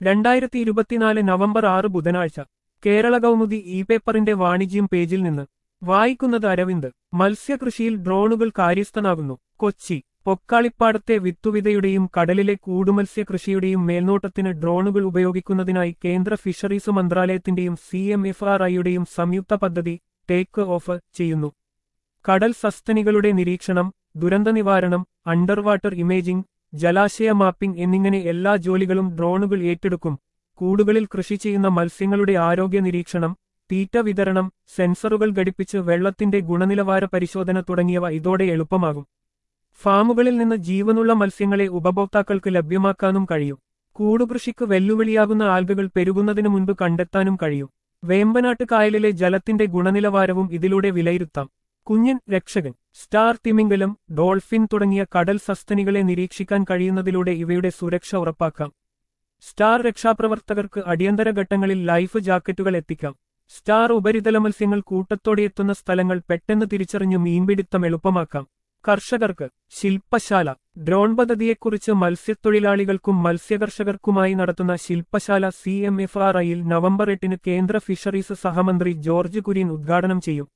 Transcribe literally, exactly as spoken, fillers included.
രണ്ടായിരത്തി ഇരുപത്തിനാല് നവംബർ ആറ് ബുധനാഴ്ച കേരള കൗമുദി ഇ പേപ്പറിന്റെ വാണിജ്യം പേജിൽ നിന്ന് വായിക്കുന്നത് അരവിന്ദ്. മത്സ്യകൃഷിയിൽ ഡ്രോണുകൾ കാര്യസ്ഥനാകുന്നു. കൊച്ചി. പൊക്കാളിപ്പാടത്തെ വിത്തുവിതയുടെയും കടലിലെ കൂടുമത്സ്യകൃഷിയുടെയും മേൽനോട്ടത്തിന് ഡ്രോണുകൾ ഉപയോഗിക്കുന്നതിനായി കേന്ദ്ര ഫിഷറീസ് മന്ത്രാലയത്തിന്റെയും സി എം എഫ് ആർ ഐയുടെയും സംയുക്ത പദ്ധതി ടേക്ക് ഓഫ് ചെയ്യുന്നു. കടൽ സസ്തനികളുടെ നിരീക്ഷണം, ദുരന്തനിവാരണം, അണ്ടർ വാട്ടർ ഇമേജിംഗ്, ജലാശയ മാപ്പിംഗ് എന്നിങ്ങനെ എല്ലാ ജോലികളും ഡ്രോണുകൾ ഏറ്റെടുക്കും. കൂടുകളിൽ കൃഷി ചെയ്യുന്ന മത്സ്യങ്ങളുടെ ആരോഗ്യ നിരീക്ഷണം, തീറ്റ വിതരണം, സെൻസറുകൾ ഘടിപ്പിച്ച് വെള്ളത്തിന്റെ ഗുണനിലവാര പരിശോധന തുടങ്ങിയവ ഇതോടെ എളുപ്പമാകും. ഫാമുകളിൽ നിന്ന് ജീവനുള്ള മത്സ്യങ്ങളെ ഉപഭോക്താക്കൾക്ക് ലഭ്യമാക്കാനും കഴിയും. കൂടുകൃഷിക്ക് വെല്ലുവിളിയാകുന്ന ആൽഗകൾ പെരുകുന്നതിനു മുൻപ് കണ്ടെത്താനും കഴിയും. വേമ്പനാട്ട് കായലിലെ ജലത്തിന്റെ ഗുണനിലവാരവും ഇതിലൂടെ വിലയിരുത്താം. കുഞ്ഞൻ രക്ഷകൻ, സ്റ്റാർ തിമിംഗലം, ഡോൾഫിൻ തുടങ്ങിയ കടൽ സസ്തനികളെ നിരീക്ഷിക്കാൻ കഴിയുന്നതിലൂടെ ഇവയുടെ സുരക്ഷ ഉറപ്പാക്കാം. സ്റ്റാർ രക്ഷാപ്രവർത്തകർക്ക് അടിയന്തര ഘട്ടങ്ങളിൽ ലൈഫ് ജാക്കറ്റുകൾ എത്തിക്കാം. സ്റ്റാർ ഉപരിതല മത്സ്യങ്ങൾ കൂട്ടത്തോടെ എത്തുന്ന സ്ഥലങ്ങൾ പെട്ടെന്ന് തിരിച്ചറിഞ്ഞ് മീൻപിടുത്തം എളുപ്പമാക്കാം. കർഷകർക്ക് ശില്പശാല. ഡ്രോൺ പദ്ധതിയെക്കുറിച്ച് മത്സ്യത്തൊഴിലാളികൾക്കും മത്സ്യകർഷകർക്കുമായി നടത്തുന്ന ശില്പശാല സി എം എഫ് ആർ ഐയിൽ നവംബർ എട്ടിന് കേന്ദ്ര ഫിഷറീസ് സഹമന്ത്രി ജോർജ് കുര്യൻ ഉദ്ഘാടനം ചെയ്യും.